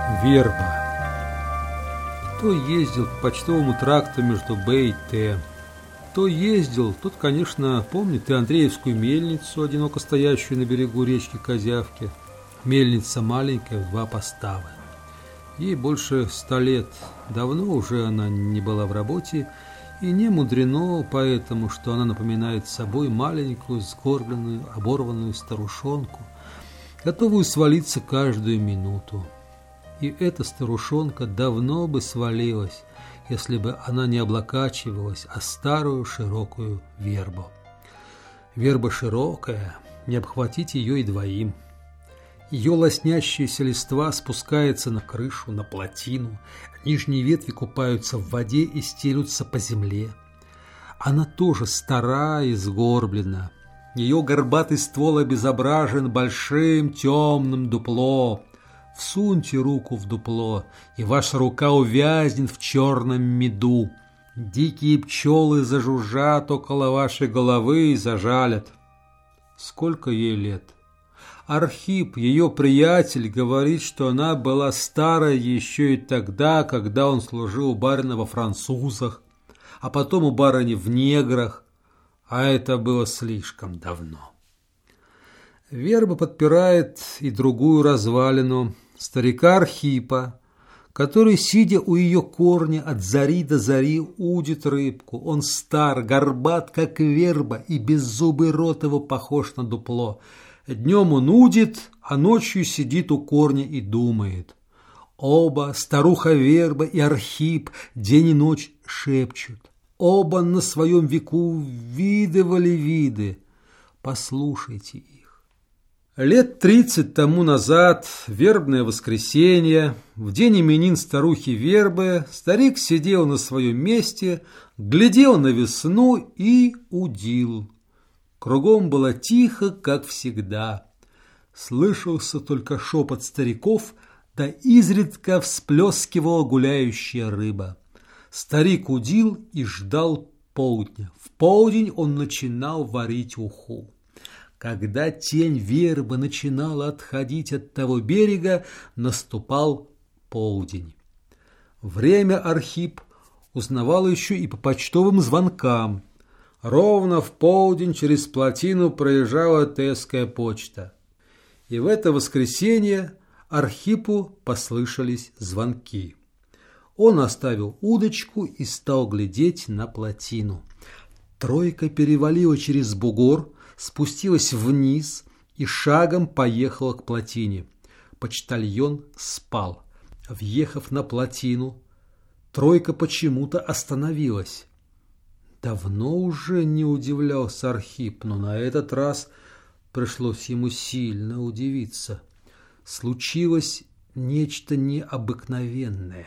Верба. Кто ездил по почтовому тракту между Б и Т? Кто ездил, тот, конечно, помнит и Андреевскую мельницу, одиноко стоящую на берегу речки Козявки. Мельница маленькая, в 2 поставы. Ей больше 100 лет. Давно уже она не была в работе, и не мудрено поэтому, что она напоминает собой маленькую, сгорбленную, оборванную старушонку, готовую свалиться каждую минуту. И эта старушонка давно бы свалилась, если бы она не облокачивалась о старую широкую вербу. Верба широкая, не обхватить ее и двоим. Ее лоснящаяся листва спускается на крышу, на плотину, нижние ветви купаются в воде и стелются по земле. Она тоже стара и сгорблена. Ее горбатый ствол обезображен большим темным дуплом. Всуньте руку в дупло, и ваша рука увязнет в черном меду. Дикие пчелы зажужжат около вашей головы и зажалят. Сколько ей лет? Архип, ее приятель, говорит, что она была старая еще и тогда, когда он служил у барина во французах, а потом у барыни в неграх, а это было слишком давно. Верба подпирает и другую развалину, старика Архипа, который, сидя у ее корня, от зари до зари удит рыбку. Он стар, горбат, как верба, и беззубый рот его похож на дупло. Днем он удит, а ночью сидит у корня и думает. Оба, старуха Верба и Архип, день и ночь шепчут. Оба на своем веку видывали виды. Послушайте их. Лет 30 тому назад, вербное воскресенье, в день именин старухи Вербы, старик сидел на своем месте, глядел на весну и удил. Кругом было тихо, как всегда. Слышался только шепот стариков, да изредка всплескивала гуляющая рыба. Старик удил и ждал полдня. В полдень он начинал варить уху. Когда тень вербы начинала отходить от того берега, наступал полдень. Время Архип узнавал еще и по почтовым звонкам. Ровно в полдень через плотину проезжала Тская почта. И в это воскресенье Архипу послышались звонки. Он оставил удочку и стал глядеть на плотину. Тройка перевалила через бугор, спустилась вниз и шагом поехала к плотине. Почтальон спал. Въехав на плотину, тройка почему-то остановилась. Давно уже не удивлялся Архип, но на этот раз пришлось ему сильно удивиться. Случилось нечто необыкновенное.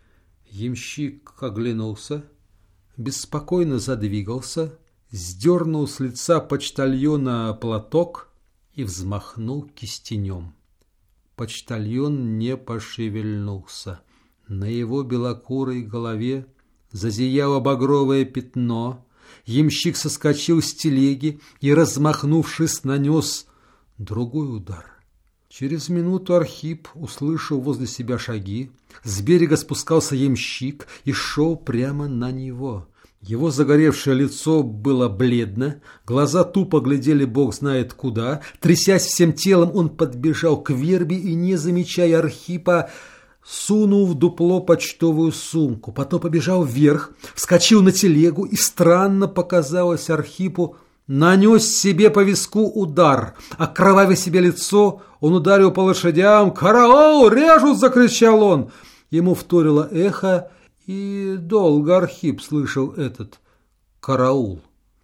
Ямщик оглянулся, беспокойно задвигался, сдернул с лица почтальона платок и взмахнул кистенем. Почтальон не пошевельнулся. На его белокурой голове зазияло багровое пятно. Ямщик соскочил с телеги и, размахнувшись, нанес другой удар. Через минуту Архип услышал возле себя шаги. С берега спускался ямщик и шел прямо на него. Его загоревшее лицо было бледно, глаза тупо глядели бог знает куда. Трясясь всем телом, он подбежал к вербе и, не замечая Архипа, сунул в дупло почтовую сумку. Потом побежал вверх, вскочил на телегу и, странно показалось Архипу, нанес себе по виску удар. Окровавя себе лицо, он ударил по лошадям. «Караул! Режут!» — закричал он. Ему вторило эхо, и долго Архип слышал этот караул.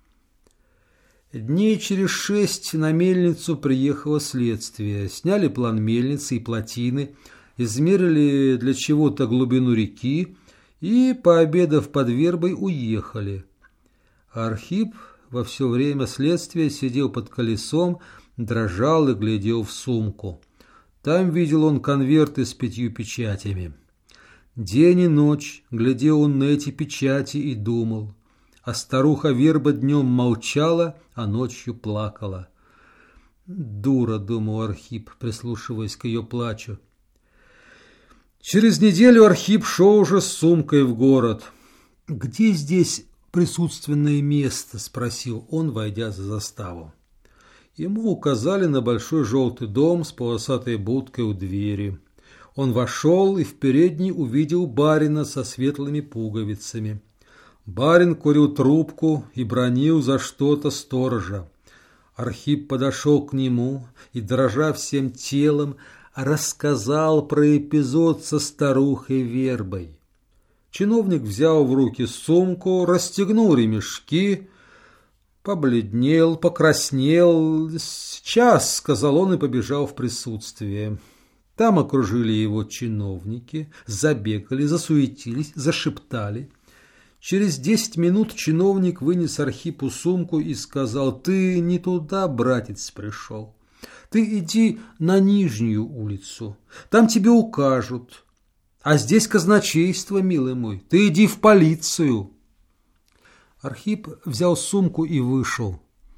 Дней через 6 на мельницу приехало следствие. Сняли план мельницы и плотины, измерили для чего-то глубину реки и, пообедав под вербой, уехали. Архип во все время следствия сидел под колесом, дрожал и глядел в сумку. Там видел он конверты с 5 печатями. День и ночь глядел он на эти печати и думал. А старуха Верба днем молчала, а ночью плакала. «Дура», — думал Архип, прислушиваясь к ее плачу. Через неделю Архип шел уже с сумкой в город. «Где здесь присутственное место?» – спросил он, войдя за заставу. Ему указали на большой желтый дом с полосатой будкой у двери. Он вошел и в передней увидел барина со светлыми пуговицами. Барин курил трубку и бранил за что-то сторожа. Архип подошел к нему и, дрожа всем телом, рассказал про эпизод со старухой Вербой. Чиновник взял в руки сумку, расстегнул ремешки, побледнел, покраснел. «Сейчас», — сказал он и побежал в присутствие. Там окружили его чиновники, забегали, засуетились, зашептали. Через 10 минут чиновник вынес Архипу сумку и сказал: «Ты не туда, братец, пришел. Ты иди на Нижнюю улицу, там тебе укажут. А здесь казначейство, милый мой, ты иди в полицию». Архип взял сумку и вышел.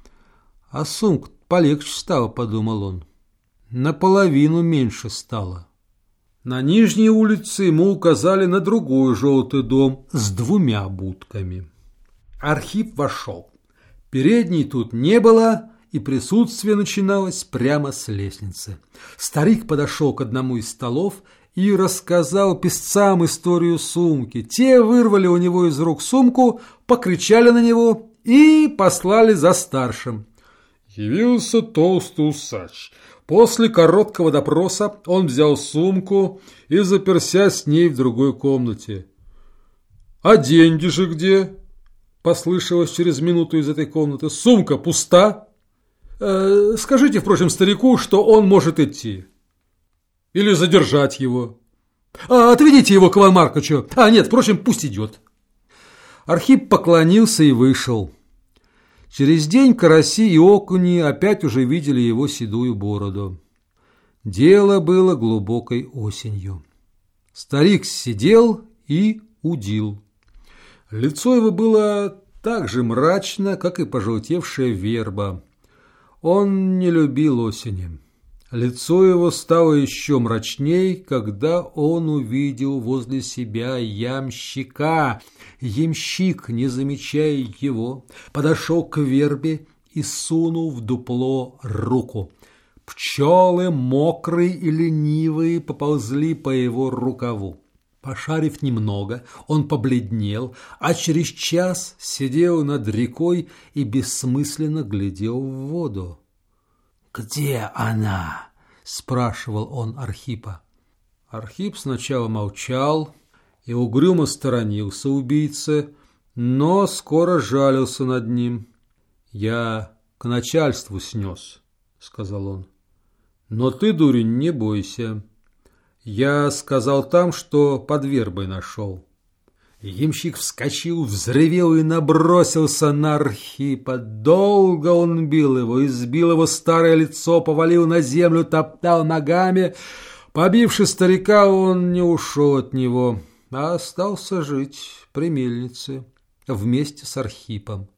«А сумка полегче стала», — подумал он. «Наполовину меньше стало». На Нижней улице ему указали на другой желтый дом с 2 будками. Архип вошел. Передней тут не было, и присутствие начиналось прямо с лестницы. Старик подошел к одному из столов и рассказал писцам историю сумки. Те вырвали у него из рук сумку, покричали на него и послали за старшим. Явился толстый усач. После короткого допроса он взял сумку и заперся с ней в другой комнате. «А деньги же где?» – послышалось через минуту из этой комнаты. «Сумка пуста. Скажите, впрочем, старику, что он может идти. Или задержать его. Отведите его к Ивану Марковичу. Нет, впрочем, пусть идет». Архип поклонился и вышел. Через день караси и окуни опять уже видели его седую бороду. Дело было глубокой осенью. Старик сидел и удил. Лицо его было так же мрачно, как и пожелтевшая верба. Он не любил осени. Лицо его стало еще мрачней, когда он увидел возле себя ямщика. Ямщик, не замечая его, подошел к вербе и сунул в дупло руку. Пчелы, мокрые и ленивые, поползли по его рукаву. Пошарив немного, он побледнел, а через час сидел над рекой и бессмысленно глядел в воду. «Где она?» – спрашивал он Архипа. Архип сначала молчал и угрюмо сторонился убийцы, но скоро жалился над ним. «Я к начальству снес», – сказал он. «Но ты, дурень, не бойся. Я сказал там, что под вербой нашел». Ямщик вскочил, взревел и набросился на Архипа. Долго он бил его, избил его старое лицо, повалил на землю, топтал ногами. Побивши старика, он не ушел от него, а остался жить при мельнице вместе с Архипом.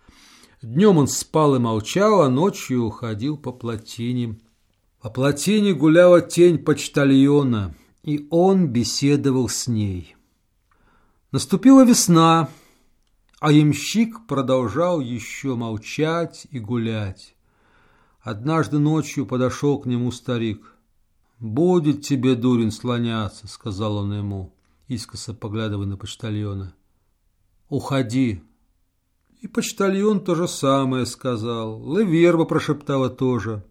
Днем он спал и молчал, а ночью ходил по плотине. По плотине гуляла тень почтальона, и он беседовал с ней. Наступила весна, а ямщик продолжал еще молчать и гулять. Однажды ночью подошел к нему старик. «Будет тебе, дурень, слоняться», — сказал он ему, искоса поглядывая на почтальона. «Уходи». И почтальон то же самое сказал. И верба прошептала тоже.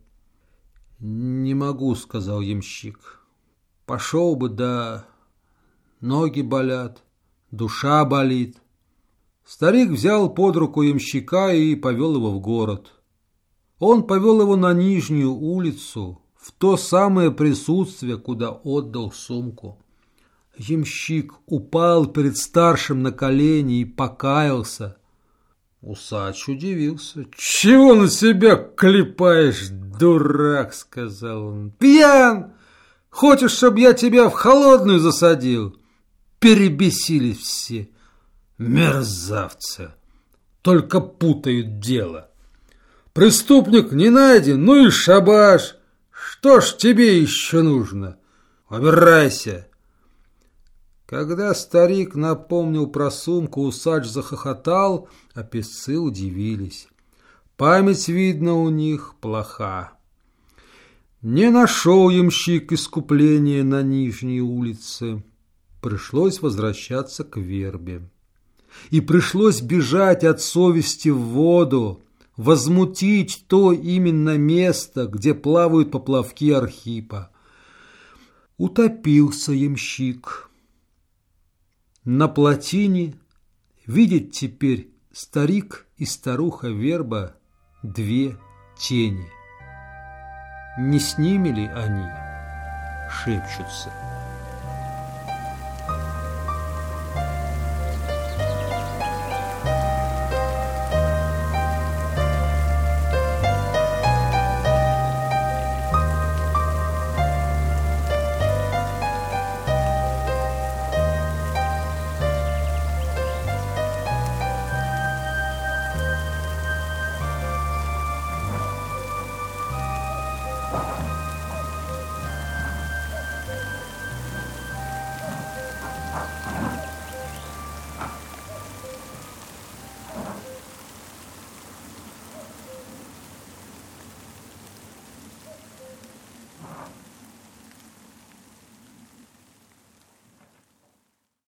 «Не могу», — сказал ямщик. «Пошел бы, да ноги болят. Душа болит». Старик взял под руку ямщика и повел его в город. Он повел его на Нижнюю улицу, в то самое присутствие, куда отдал сумку. Ямщик упал перед старшим на колени и покаялся. Усач удивился. «Чего на себя клепаешь, дурак?» — сказал он. «Пьян! Хочешь, чтобы я тебя в холодную засадил?» Перебесились все. Мерзавцы. Только путают дело. Преступник не найден, ну и шабаш. Что ж тебе еще нужно? Убирайся. Когда старик напомнил про сумку, усач захохотал, а песцы удивились. Память, видно, у них плоха. Не нашел ямщик искупления на Нижней улице. Пришлось возвращаться к вербе. И пришлось бежать от совести в воду, возмутить то именно место, где плавают поплавки Архипа. Утопился ямщик. На плотине видит теперь старик и старуха верба две тени. Не с ними ли они шепчутся?